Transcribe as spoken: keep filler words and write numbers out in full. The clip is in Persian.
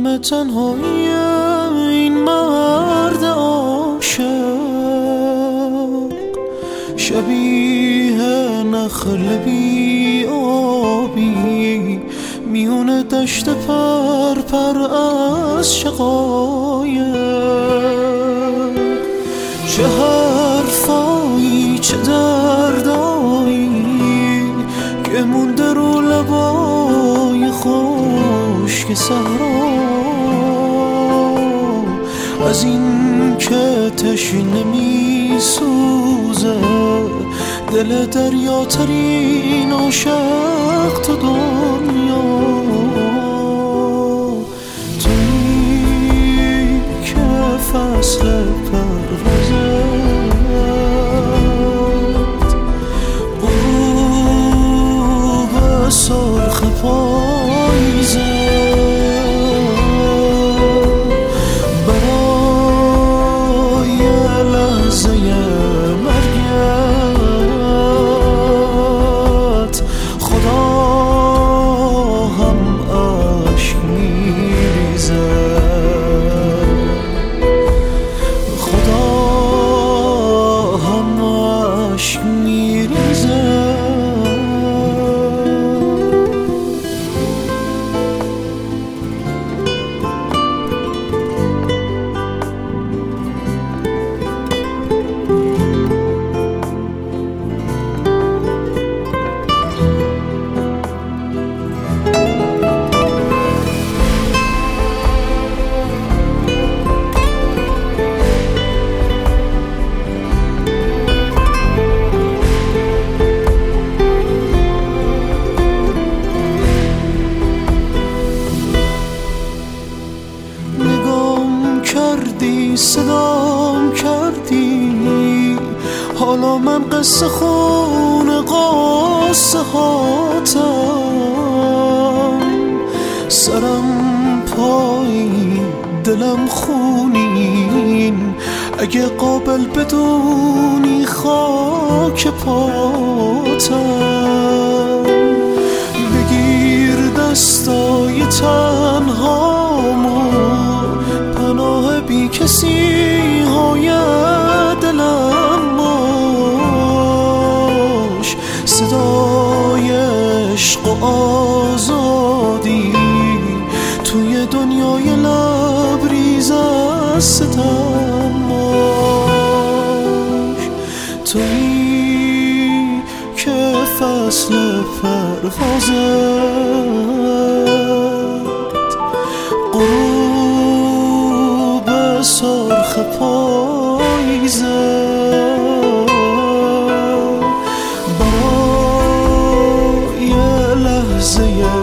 همه تنهایی این مرد عاشق، شبیه نخل بی آبی میونه دشت پر پر از شقایق. چه حرفایی چه دردایی که مونده رو لبای خشک صحرا، از این که تشنه می سوزه دل دریاترین عاشق تو دنیا. تویی که فصل پروازت غروب سرخ پاییزه، برای لحظه مرگت خدا هم عشق میریزه، خدا هم عشق میریزه. صدام کردی حالا من قصه خون قصه هاتم، سرم پایی دلم خونین، اگه قابل بدونی خاک پاتم. بگیر دستای تنهامو پناه بی کسی های دلم باش، صدای عشق و آزادی توی دنیای لبریز از ستم باش. تویی که فصل پروازت غروب سرخ پاییزه، برای لحظه